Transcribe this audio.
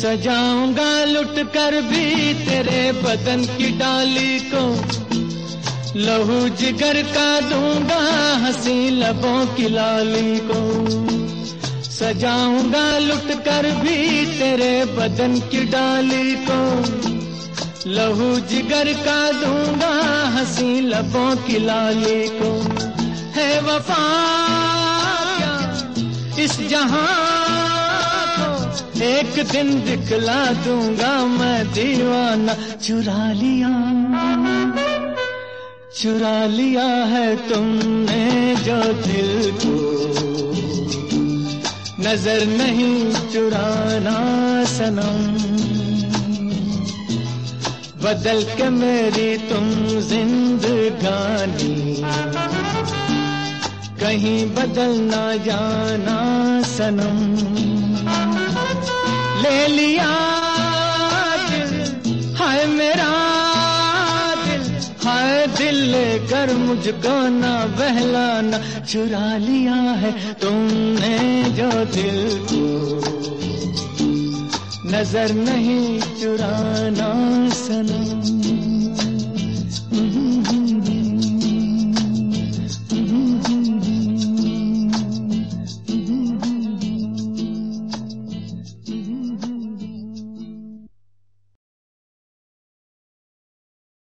सजाऊंगा लुट कर भी तेरे बदन की डाली को, लहू जिगर का दूंगा हंसी लबों की लाली को। सजाऊंगा लुट कर भी तेरे बदन की डाली को, लहू जिगर का दूंगा हंसी लबों की लाली को। है वफा क्या इस जहां को, एक दिन दिखला दूंगा मैं दीवाना। चुरा लिया है तुमने जो दिल को, नजर नहीं चुराना सनम। बदल के मेरी तुम जिंदगानी, कहीं बदल ना जाना सनम। ले लिया दिल हाय मेरा दिल, हाय दिल लेकर मुझको ना बहलाना। चुरा लिया है तुमने जो दिल को, नजर नहीं चुराना सनम।